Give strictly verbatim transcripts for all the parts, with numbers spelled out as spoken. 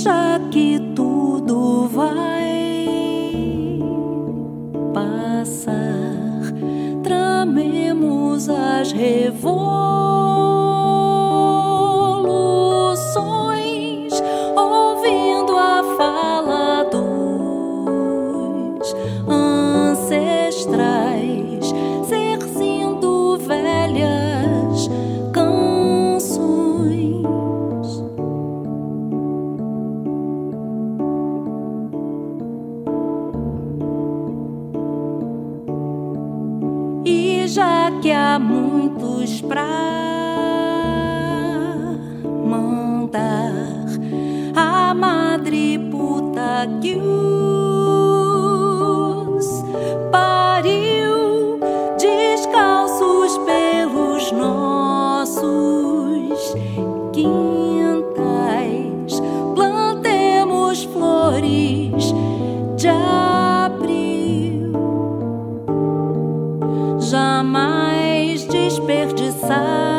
já que tudo vai passar, tramemos as revoluções, ouvindo a fala dos ancestrais, cercindo velhas canções. E já que há muitos pra mandar, a madre puta que os pariu, descalços pelos nossos quintais, plantemos flores de abril, jamais desperdiçar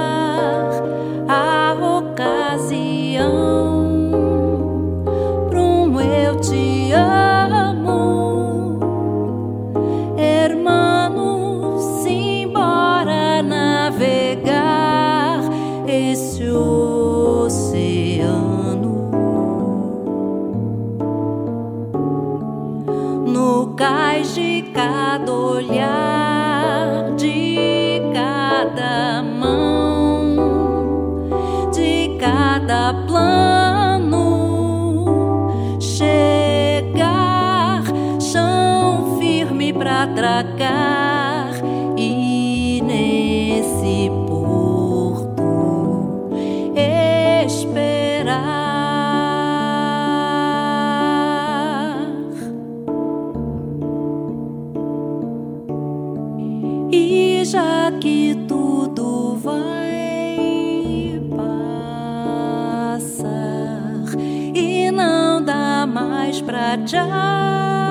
a ocasião pra um eu te amo, hermano, simbora navegar esse oceano. No cais de cada olhar, de cada mão, de cada plano, chegar, chão firme pra tragar, e nesse porto esperar. E já que tudo vai passar e não dá mais pra adiar,